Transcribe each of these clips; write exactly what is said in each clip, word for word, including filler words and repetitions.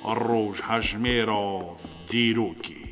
روژ هجمه را دیروکی.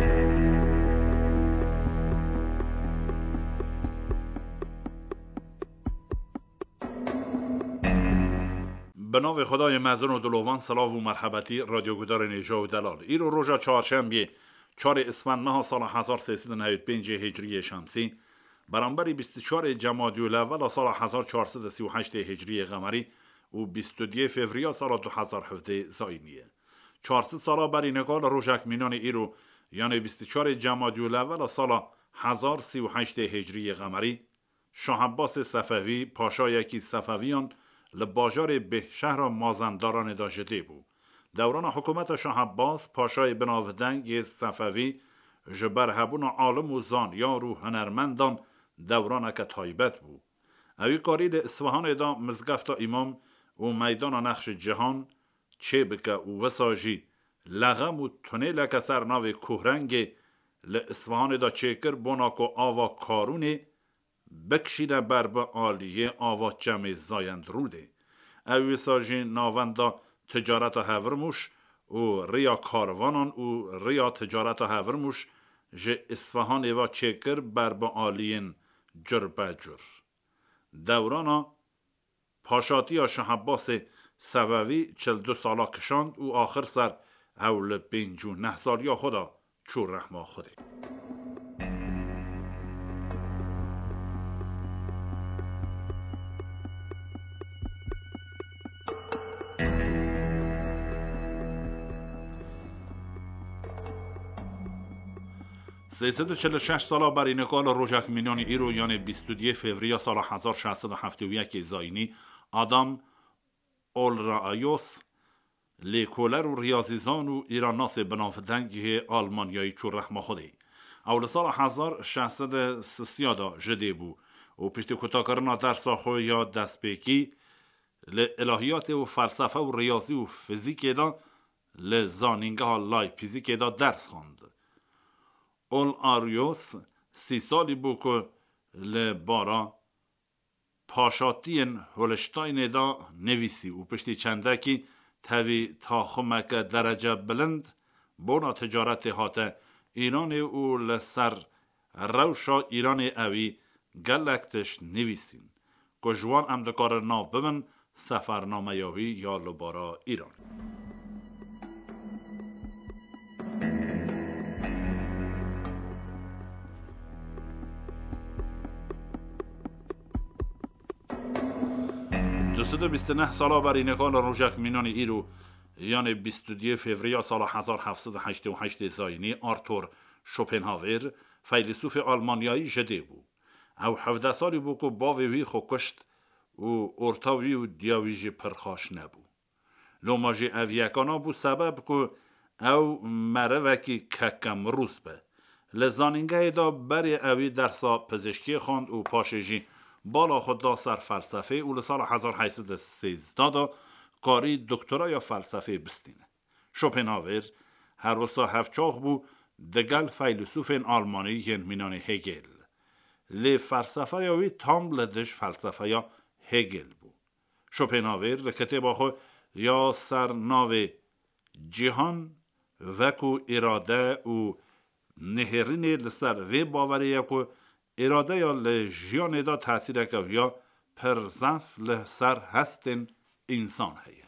به نام خدای مزن و دلوان، سلام و مرحبتی رادیو گودار نیجا و دلال. ایرو روژا چهارشنبه چهار اسفند ماه سال هزار و سیصد و نود و پنج هجری شمسی برابر بیست و چهار جمادی الاول سال هزار و چهارصد و سی و هشت هجری قمری و بیست و دو فوریه سال دو هزار و هفده زاینیه. چهارصد ساله بر نگال روژک مینان ایرو یعنی بیست و چهار جمادی الاول سال هزار و سی و هشت هجری قمری شاه عباس صفوی پاشا یکی صفویان لباجار به شهر مازندران داشته بود. دوران حکومت شاه عباس پاشای بناودنگ صفوی جبر هبون عالم و زانیار و هنرمندان دوران که تایبت بود. اوی کاری اصفهان دا مزگفت امام و میدان نقش جهان چه بکه و وساجی لغم و تونیل که سر ناو کوهرنگ اصفهان دا چکر بناکو آوا کارونه بکشیده بر به آلیه آوا جمع زایند روده. اوی ساجی ناوندا تجارت هورموش و ریا کاروانان و ریا تجارت هورموش جه اصفهان و چکر بر به آلیین جر بجر. دورانا پاشاتی شاه عباس صفوی چل دو سالا کشاند و آخر سر اول پنجو نه سالیا خدا چور رحمه خوده. سیصد و چهل و شش ساله بر نگال روژک مینان ایرو یعنی بیست و دو فوریه سال هزار و ششصد و هفتاد و یک زاینی آدم اولرایوس لیکولر و ریاضیزان و ایراناس بناودنگ آلمانیایی چور رحمه خوده. اول سال هزار و ششصد و سی جده بو و پشت کتا کرنا درس خوی یا دست پیکی الهیات و فلسفه و ریاضی و فیزیک دا لزانینگه ها لایپزیگ دا درس خواند. اول آریوس سی سالی بو که لبارا پاشاتین هولشتاین دا نویسی و پشتی چندکی تاوی تا خمک درجه بلند بونا تجارت هاته ایران او لسر روشا ایران اوی گلکتش نویسین که جوان امدکار ناو ببن سفرنامه یاوی یا لبارا ایران. دویست و بیست و نه ساله بر نگال روژک مینان ایرو یعنی بیست و دو فوریه سال هزار و هفتصد و هشتاد و هشت زاینی آرتور شوپنهاور فیلسوف آلمانیایی جده بود. او هفده سالی بود که باوی خو کشت و ارتاوی و دیاویجی پرخاش نبود. لوماجی اویکانا بود سبب که او مروکی ککم روز به. لزانینگه دا بری اوی درسا پزشکی خواند و پاشجی بالا خدا سر فلسفه اول سال هزار و هشتصد و سیزده دا کاری دکترای فلسفه بستینه. شوپنهاور هر وسا هفچاخ بو دگل فیلسوف آلمانی ین مینان هگل. لی فلسفه یاوی تام لدش فلسفه یا هگل بو. شوپنهاور رکته با خو یا سر ناو جهان وکو اراده و نهرین لسر وی باوری یکو اراده یا لجیان دا تاثیر که یا پرزنف لسر هستن انسان هیه.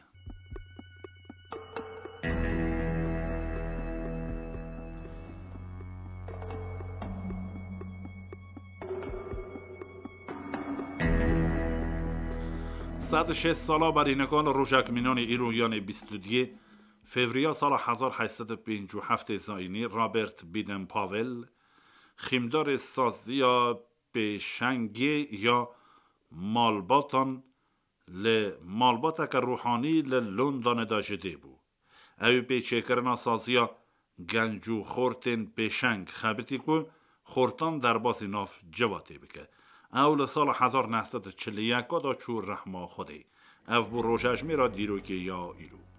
صد و شش ساله بر اینگان روژک مینان ایرو یعنی بیست و دو فوریه سال هزار و هشتصد و پنجاه و هفت زاینی رابرت بیدن پاول خیمدار سازی یا پیشنگی یا مالباتان ل مالباتا که روحانی ل لندن داشته بود. اوی پیچه کرنا سازی یا گنجو خورتن پیشنگ خبتی که خورتان در باسی ناف جواتی بکه. اول سال هزار و نهصد و چهل و یک دا چور رحمه خوده. او بو روژج میرا دیروکی یا ایرو.